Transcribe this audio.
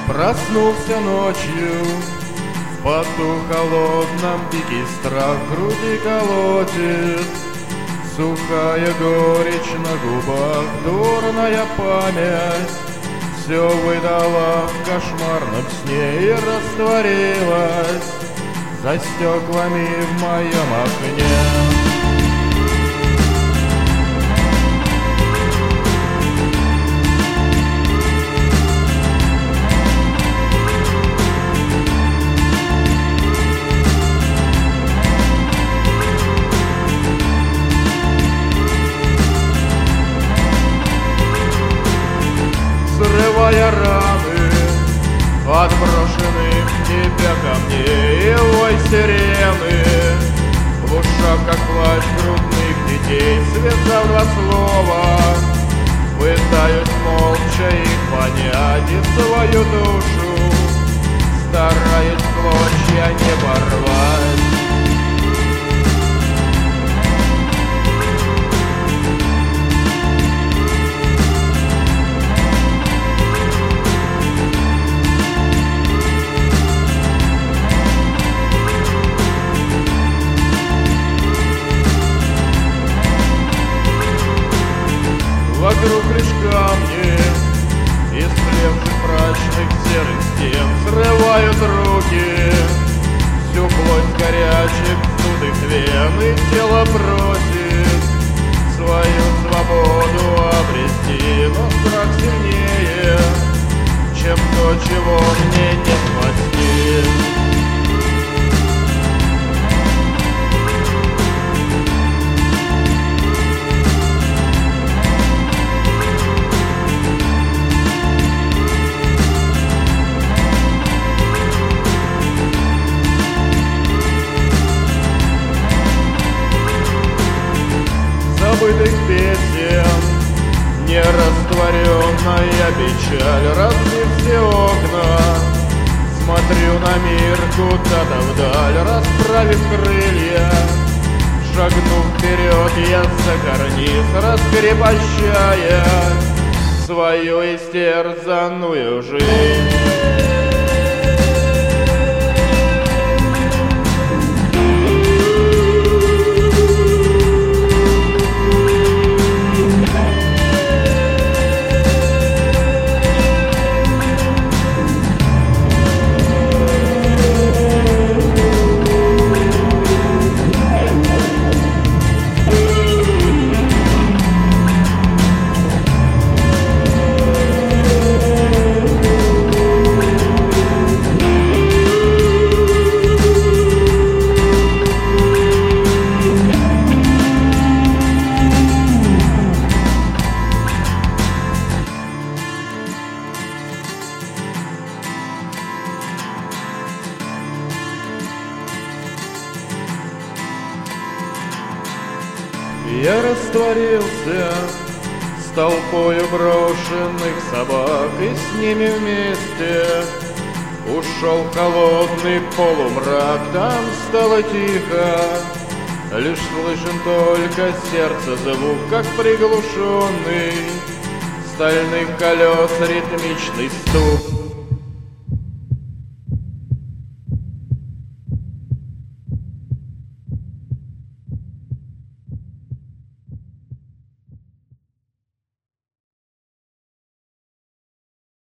Проснулся ночью, в поту холодном дикий страх в груди колотит. Сухая горечь на губах, дурная память все выдала в кошмарном сне и растворилась за стеклами в моем окне. Срывая раны от брошенных в тебя камней и вой сирены, в ушах, как плач грудных детей, связав два слова, пытаюсь молча их понять и свою душу стараюсь в клочья не порвать. Вокруг лишь камни, истлевших мрачных серых стен, срывают руки всю плоть горячих вздутых вен, и тело просит свою свободу обрести, но страх сильнее, чем то, чего мне не спасти. Забытых песен, нерастворенная печаль, разбив все окна, смотрю на мир куда-то вдаль, расправив крылья, шагнув вперед, я за карниз, раскрепощая свою истерзанную жизнь. Я растворился с толпою брошенных собак, и с ними вместе ушел в холодный полумрак. Там стало тихо, лишь слышен только сердце звук, как приглушенный стальных колес ритмичный стук.